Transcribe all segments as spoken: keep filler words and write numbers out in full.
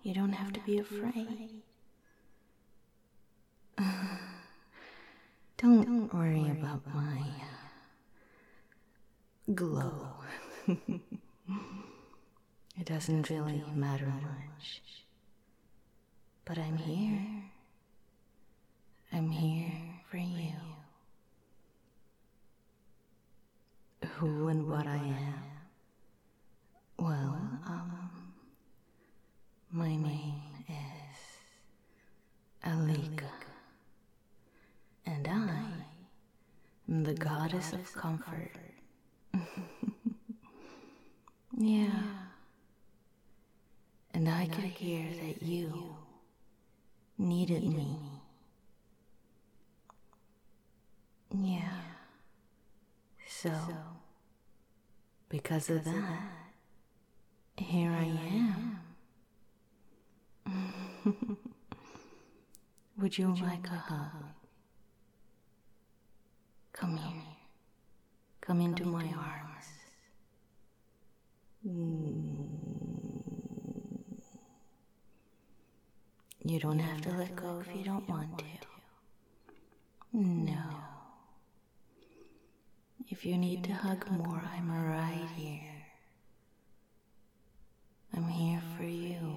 You don't have to be afraid. Don't worry about my glow. It doesn't really matter much. But I'm here. I'm here for you. Who and what I am? Well, um, my name is Alika. And I am the goddess of comfort. Yeah. And I could hear that you needed me. Yeah. So, because of that, here I am. Would you like a hug? Come here. Come into my arms. You don't have to let go if you don't want to. No. If you need to hug more, I'm right here. I'm here for you.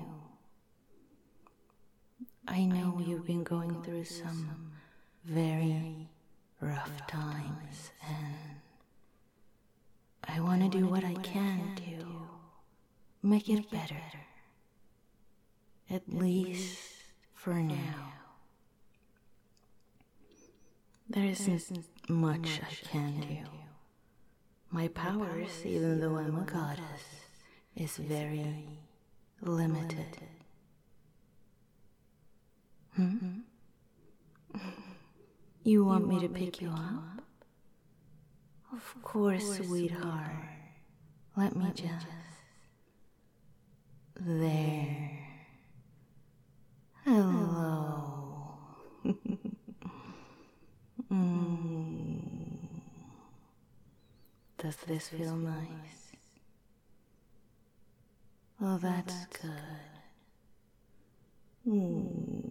I know you've been going through some very rough times, and I want to do what I can to make it better. At least for now. There isn't much I can do. My powers, even though I'm a goddess, is very limited. Hmm? You want me to pick you up? Of course, sweetheart. Let me just... There. Hello. mm. Does this feel nice? Oh, that's good. Mm.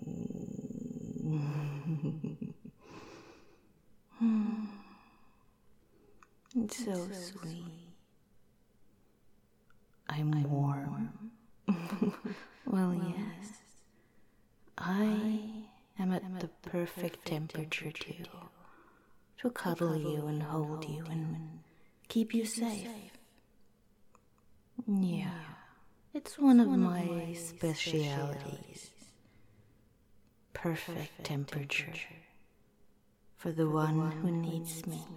It's so sweet. I'm warm. Well, yes. I am at the perfect temperature too, to cuddle you and hold you and keep you safe. Yeah, it's one of my specialities. Perfect temperature for the one who needs me.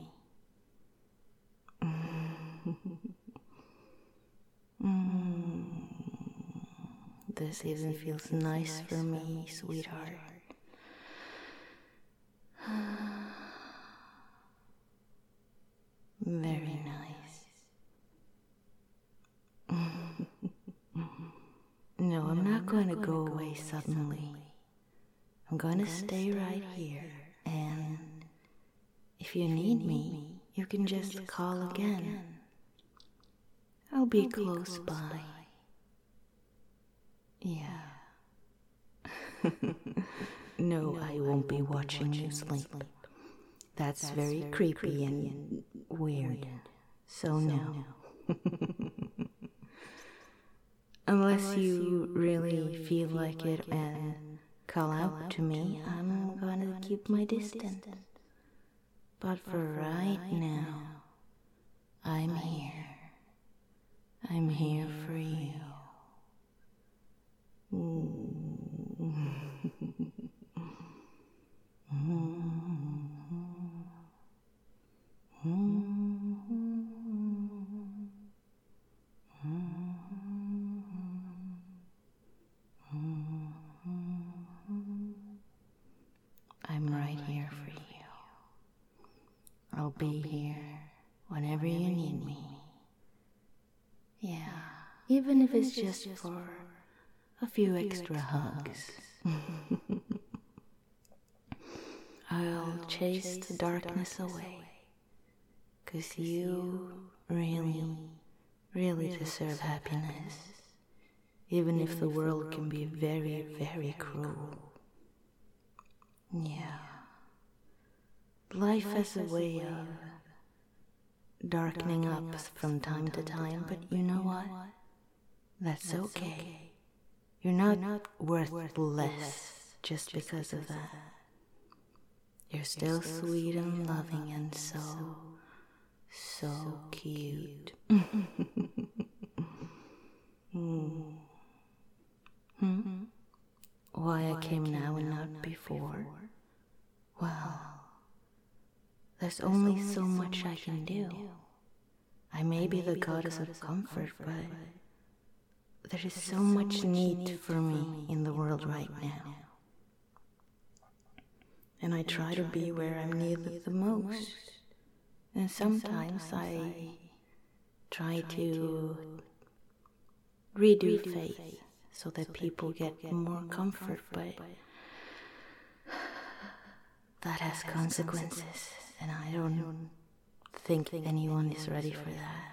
Mm. This even feels nice for me, sweetheart. Very nice. No, I'm not going to go away suddenly. I'm going to stay right here, and if you need me, you can just call again. I'll be close by. Yeah. No, I won't be watching you sleep. That's very creepy and weird. So no. Unless you really feel like it and call out to me, I'm gonna keep my distance. But for right now, I'm here. I'm here for you. I'm right here for you. I'll be here whenever you need me. Yeah, even if it's just for a few extra hugs. I'll chase the darkness away, 'cause you really, really deserve happiness. even if the world can be very, very cruel. Yeah. Life has a way of darkening up from time to time, but you know what? That's okay. You're not worth less just because of that. You're still sweet and loving and so, so cute. hmm. Hmm? Why I came now and not before? Well, there's only so much I can do. I may be the goddess of comfort, but there is so much need for me in the world right now. And I try to be where I'm needed the most. And sometimes I try to redo faith so that people get more comfort, but that has consequences, and I don't think anyone is ready for that.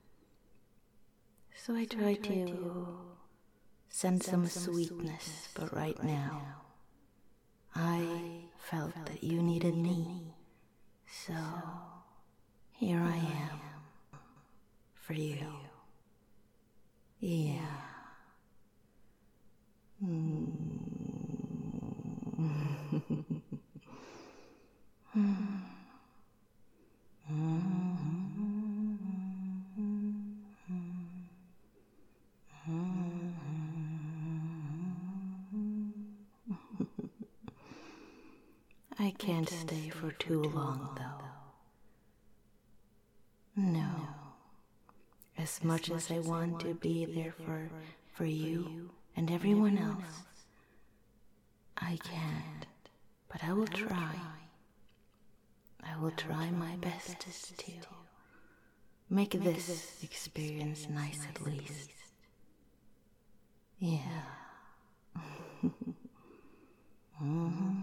So I try to send some sweetness, but right now I felt that you needed me, so here I am for you. Yeah. Mm. I can't stay for too long, though. No. As much as I want to be there for, for you and everyone else, I can't, but I will try. I will try my bestest to make this experience nice at least. Yeah. mm-hmm.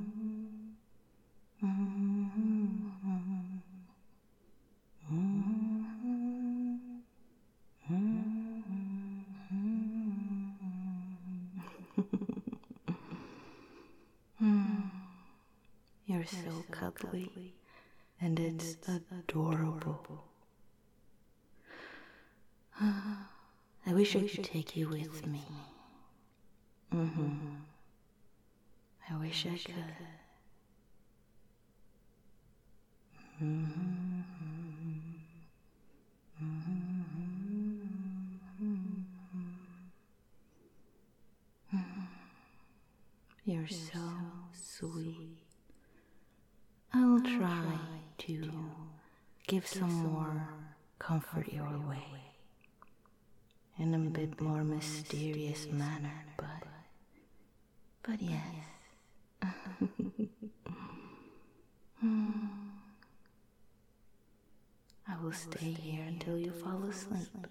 You're so cuddly, and it's adorable. I wish I could take you with me. Mm-hmm. I wish I could. Mm-hmm. You're so sweet. I'll try to give some more comfort your way in a bit more mysterious manner, but but yes. I will stay here until you fall asleep.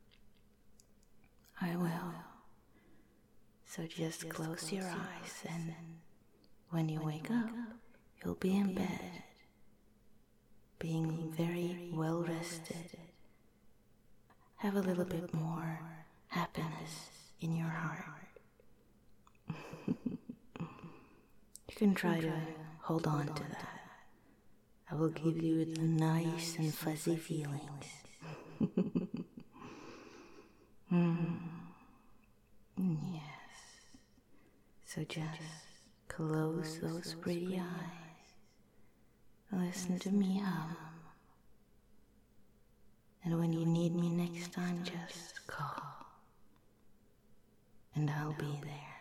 I will. So just close your eyes, and when you wake up, you'll be in bed, being very well rested. Have a little bit more happiness in your heart. You can try to hold on to that. I will give you the nice and fuzzy feelings. mm. Yes. So just close those pretty eyes. Listen to me hum. And when you need me next time, just call. And I'll be there.